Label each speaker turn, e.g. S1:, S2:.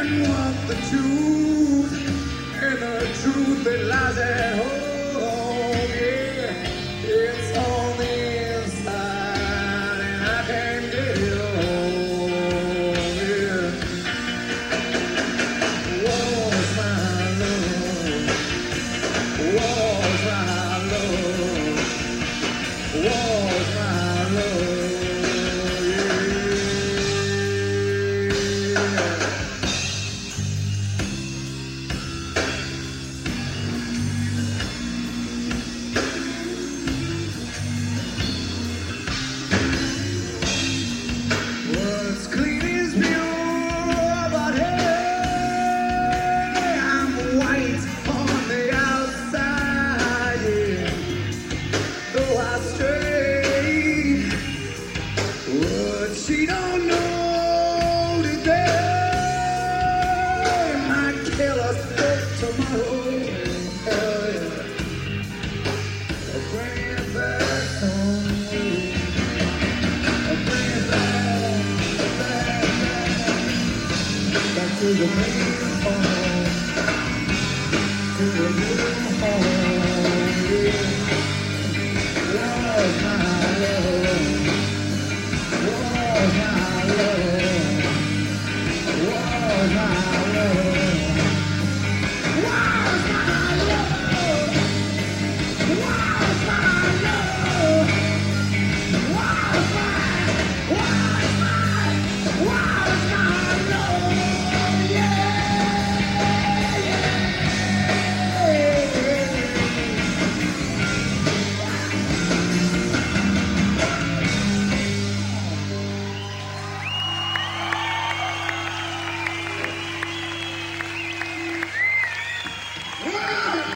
S1: want the truth, and the truth that lies at home, yeah, it's on the inside, and I can't get it home, yeah. Was my love, was my love, was my love. What's clean is pure, but hey, I'm white on the outside, yeah. Though I stray, what she don't know today might kill us both tomorrow. Hell yeah. Bring it back home. Bring it back, back to the main home, to the